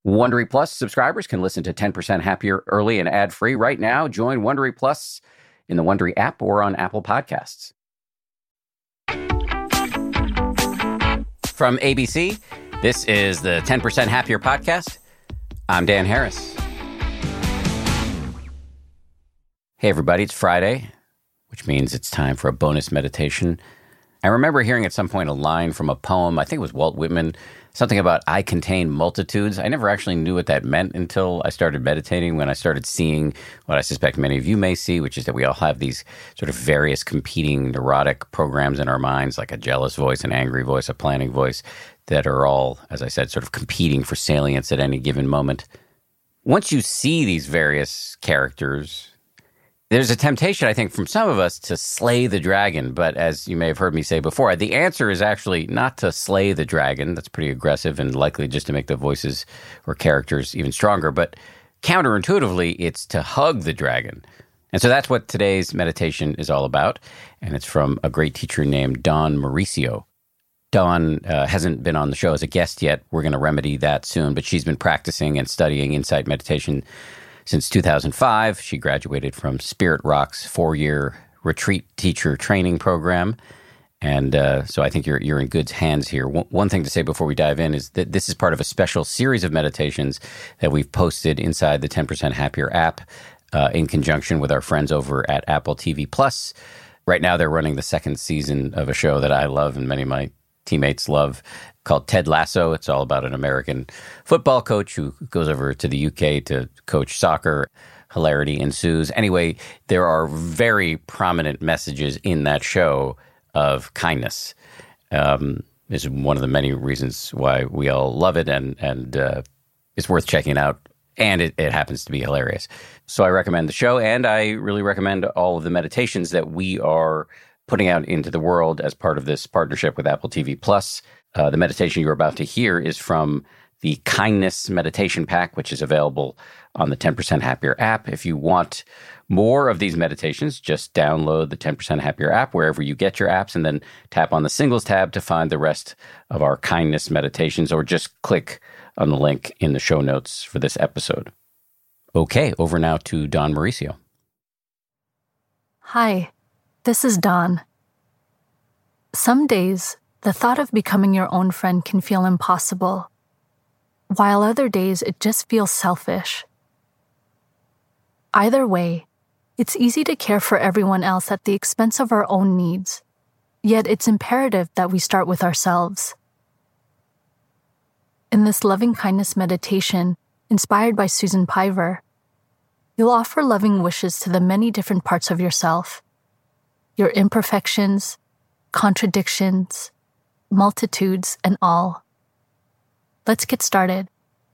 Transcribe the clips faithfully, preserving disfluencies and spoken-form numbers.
Wondery Plus subscribers can listen to ten percent Happier early and ad-free right now. Join Wondery Plus in the Wondery app or on Apple Podcasts. From A B C, this is the ten percent Happier podcast. I'm Dan Harris. Hey, everybody, it's Friday, which means it's time for a bonus meditation. I remember hearing at some point a line from a poem, I think it was Walt Whitman, something about I contain multitudes. I never actually knew what that meant until I started meditating, when I started seeing what I suspect many of you may see, which is that we all have these sort of various competing neurotic programs in our minds, like a jealous voice, an angry voice, a planning voice, that are all, as I said, sort of competing for salience at any given moment. Once you see these various characters, there's a temptation, I think, from some of us to slay the dragon. But as you may have heard me say before, the answer is actually not to slay the dragon. That's pretty aggressive and likely just to make the voices or characters even stronger. But counterintuitively, it's to hug the dragon. And so that's what today's meditation is all about. And it's from a great teacher named Dawn Mauricio. Dawn uh, hasn't been on the show as a guest yet. We're going to remedy that soon. But she's been practicing and studying insight meditation since two thousand five. She graduated from Spirit Rock's four-year retreat teacher training program. And uh, so I think you're you're in good hands here. One, one thing to say before we dive in is that this is part of a special series of meditations that we've posted inside the ten percent Happier app uh, in conjunction with our friends over at Apple T V Plus. Right now they're running the second season of a show that I love and many of my teammates love, called Ted Lasso. It's all about an American football coach who goes over to the U K to coach soccer. Hilarity ensues. Anyway, there are very prominent messages in that show of kindness. Um, this is one of the many reasons why we all love it, and and uh, it's worth checking out. And it, it happens to be hilarious. So I recommend the show, and I really recommend all of the meditations that we are putting out into the world as part of this partnership with Apple T V Plus. Uh, the meditation you're about to hear is from the Kindness Meditation Pack, which is available on the ten percent Happier app. If you want more of these meditations, just download the ten percent Happier app wherever you get your apps, and then tap on the Singles tab to find the rest of our kindness meditations, or just click on the link in the show notes for this episode. Okay, over now to Dawn Mauricio. Hi, this is Dawn. Some days, the thought of becoming your own friend can feel impossible, while other days it just feels selfish. Either way, it's easy to care for everyone else at the expense of our own needs, yet it's imperative that we start with ourselves. In this loving kindness meditation, inspired by Susan Piver, you'll offer loving wishes to the many different parts of yourself, your imperfections, contradictions, multitudes, and all. Let's get started.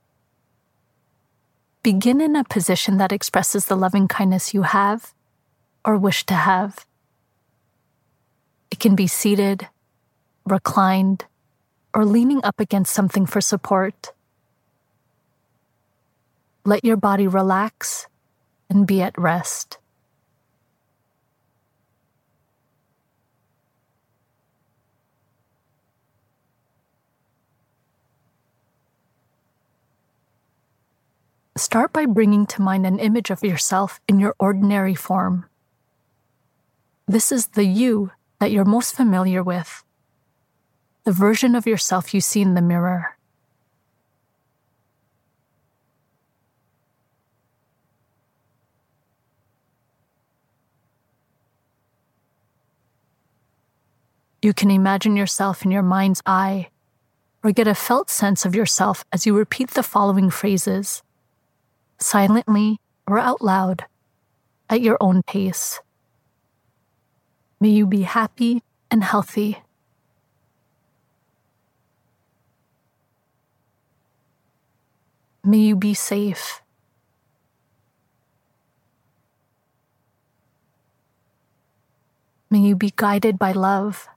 Begin in a position that expresses the loving kindness you have or wish to have. It can be seated, reclined, or leaning up against something for support. Let your body relax and be at rest. Start by bringing to mind an image of yourself in your ordinary form. This is the you that you're most familiar with, the version of yourself you see in the mirror. You can imagine yourself in your mind's eye, or get a felt sense of yourself as you repeat the following phrases, silently or out loud, at your own pace. May you be happy and healthy. May you be safe. May you be guided by love.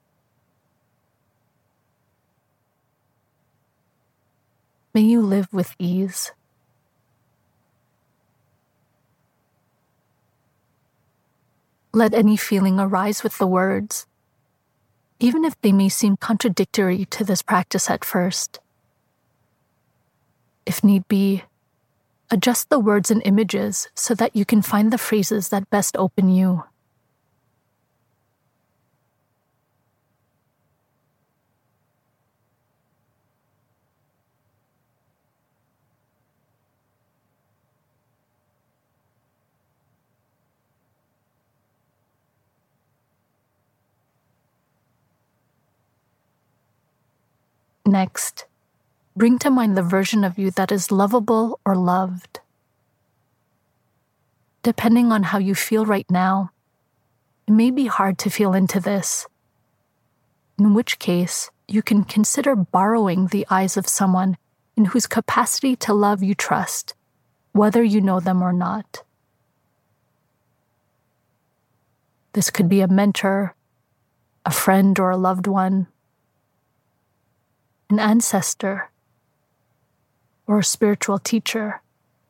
May you live with ease. Let any feeling arise with the words, even if they may seem contradictory to this practice at first. if need be, adjust the words and images so that you can find the phrases that best open you. Next, bring to mind the version of you that is lovable or loved. Depending on how you feel right now, it may be hard to feel into this, in which case you can consider borrowing the eyes of someone in whose capacity to love you trust, whether you know them or not. This could be a mentor, a friend or a loved one, an ancestor, or a spiritual teacher.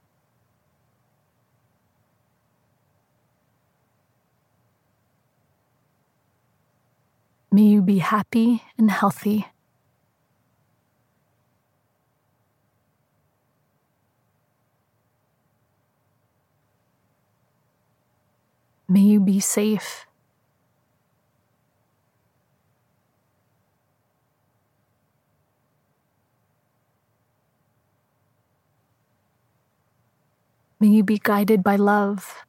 May you be happy and healthy. May you be safe. May you be guided by love.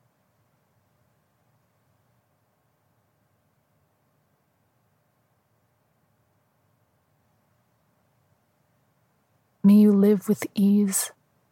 May you live with ease.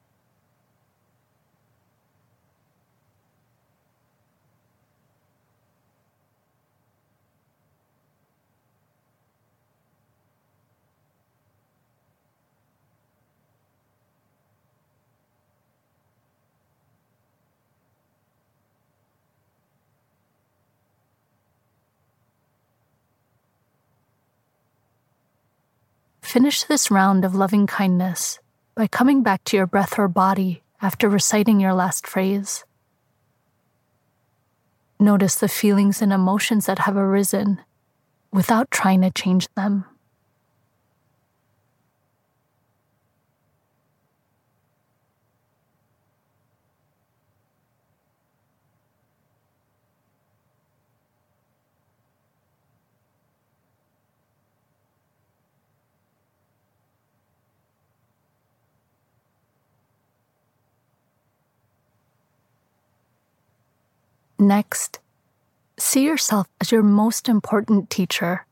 Finish this round of loving kindness by coming back to your breath or body after reciting your last phrase. Notice the feelings and emotions that have arisen without trying to change them. Next, see yourself as your most important teacher.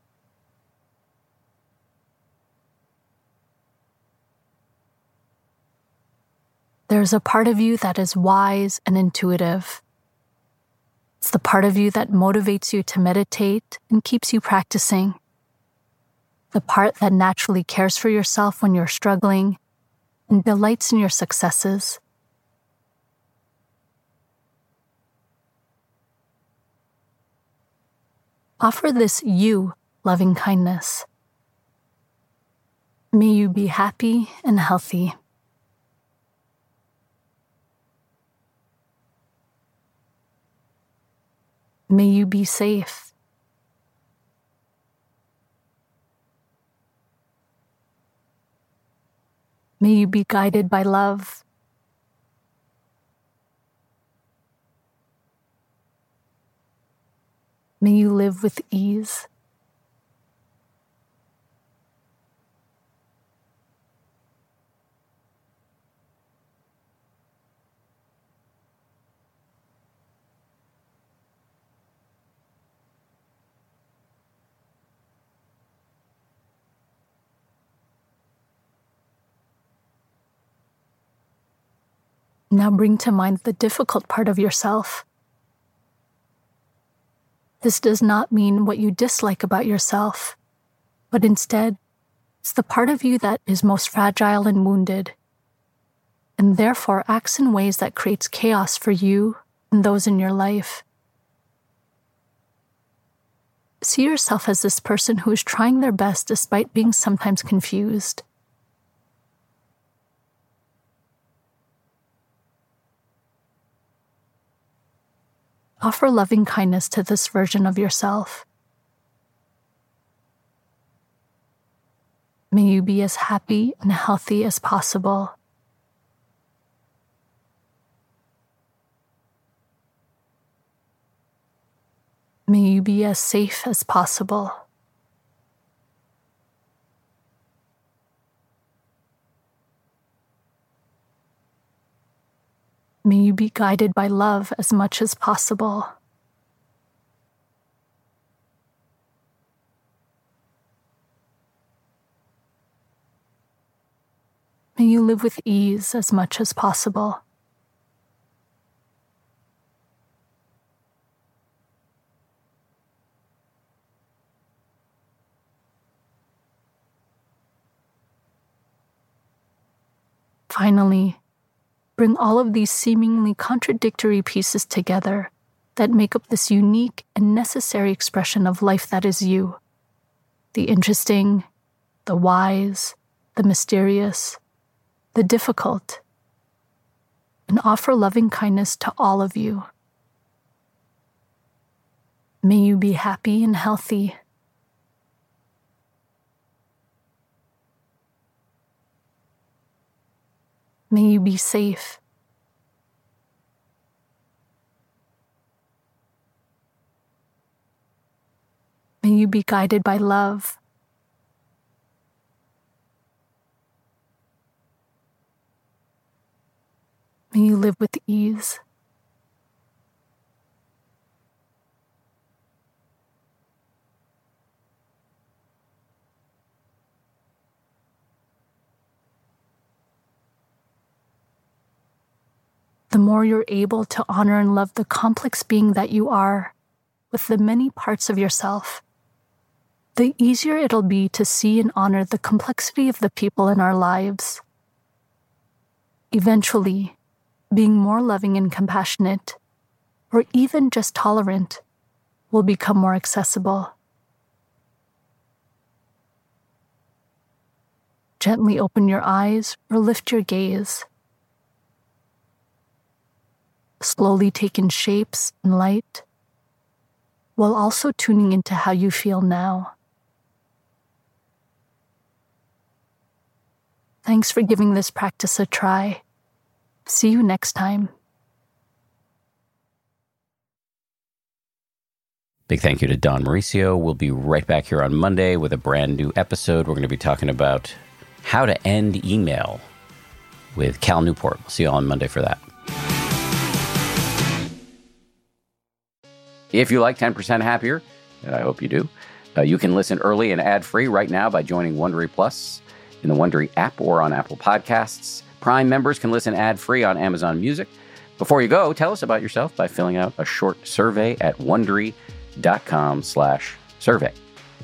There is a part of you that is wise and intuitive. It's the part of you that motivates you to meditate and keeps you practicing. The part that naturally cares for yourself when you're struggling and delights in your successes. Offer this you loving kindness. May you be happy and healthy. May you be safe. May you be guided by love. May you live with ease. Now bring to mind the difficult part of yourself. This does not mean what you dislike about yourself, but instead, it's the part of you that is most fragile and wounded, and therefore acts in ways that creates chaos for you and those in your life. See yourself as this person who is trying their best despite being sometimes confused. Offer loving kindness to this version of yourself. May you be as happy and healthy as possible May you be as safe as possible. May you be guided by love as much as possible. May you live with ease as much as possible. Finally, bring all of these seemingly contradictory pieces together that make up this unique and necessary expression of life that is you. The interesting, the wise, the mysterious, the difficult, and offer loving kindness to all of you. May you be happy and healthy. May you be safe. May you be guided by love. May you live with ease. The more you're able to honor and love the complex being that you are, with the many parts of yourself, the easier it'll be to see and honor the complexity of the people in our lives. Eventually, being more loving and compassionate, or even just tolerant, will become more accessible. Gently open your eyes or lift your gaze. Slowly take in shapes and light, while also tuning into how you feel now. Thanks for giving this practice a try. See you next time. Big thank you to Dawn Mauricio. We'll be right back here on Monday with a brand new episode. We're going to be talking about how to end email with Cal Newport. We'll see you all on Monday for that. If you like ten percent Happier, and I hope you do, uh, you can listen early and ad-free right now by joining Wondery Plus in the Wondery app or on Apple Podcasts. Prime members can listen ad-free on Amazon Music. Before you go, tell us about yourself by filling out a short survey at Wondery.com slash survey.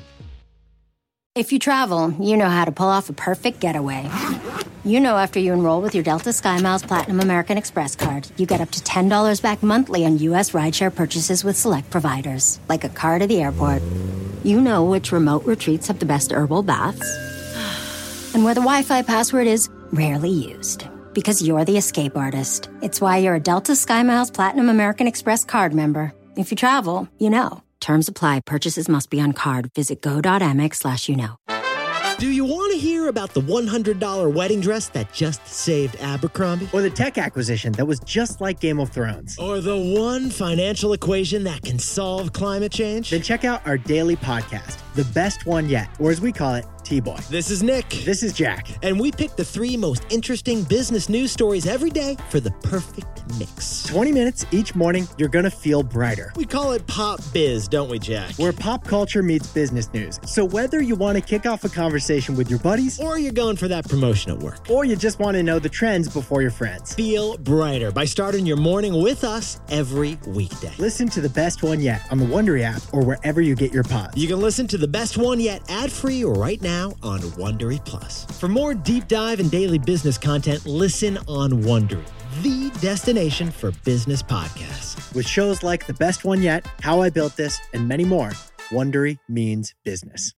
If you travel, you know how to pull off a perfect getaway. You know after you enroll with your Delta SkyMiles Platinum American Express card, you get up to ten dollars back monthly on U S rideshare purchases with select providers, like a car to the airport. You know which remote retreats have the best herbal baths, and where the Wi-Fi password is rarely used, because you're the escape artist. It's why you're a Delta SkyMiles Platinum American Express card member. If you travel, you know. Terms apply. Purchases must be on card. Visit go.amex slash you know. Do you want to hear about the one hundred dollars wedding dress that just saved Abercrombie? Or the tech acquisition that was just like Game of Thrones? Or the one financial equation that can solve climate change? Then check out our daily podcast, The Best One Yet, or as we call it, T-Boy. This is Nick. This is Jack. And we pick the three most interesting business news stories every day for the perfect mix. twenty minutes each morning, you're going to feel brighter. We call it Pop Biz, don't we, Jack? Where pop culture meets business news. So whether you want to kick off a conversation with your buddies, or you're going for that promotion at work, or you just want to know the trends before your friends, feel brighter by starting your morning with us every weekday. Listen to The Best One Yet on the Wondery app or wherever you get your pods. You can listen to The Best One Yet ad-free right now on Wondery Plus. For more deep dive and daily business content, listen on Wondery, the destination for business podcasts. With shows like The Best One Yet, How I Built This, and many more, Wondery means business.